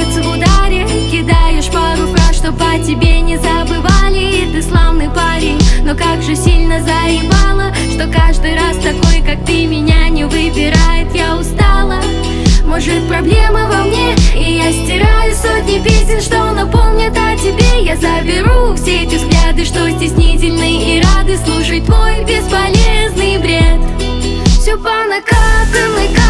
сердце в ударе. Кидаешь пару фраз, чтоб о тебе не забывали. Ты славный парень, но как же сильно заебало, что каждый раз такой, как ты, меня не выбирает. Я устала, может проблема во мне, и я стираю сотни песен, что напомнят о тебе. Я заберу все эти взгляды, что стеснительны и рады слушать твой бесполезный бред. Все по накатанной.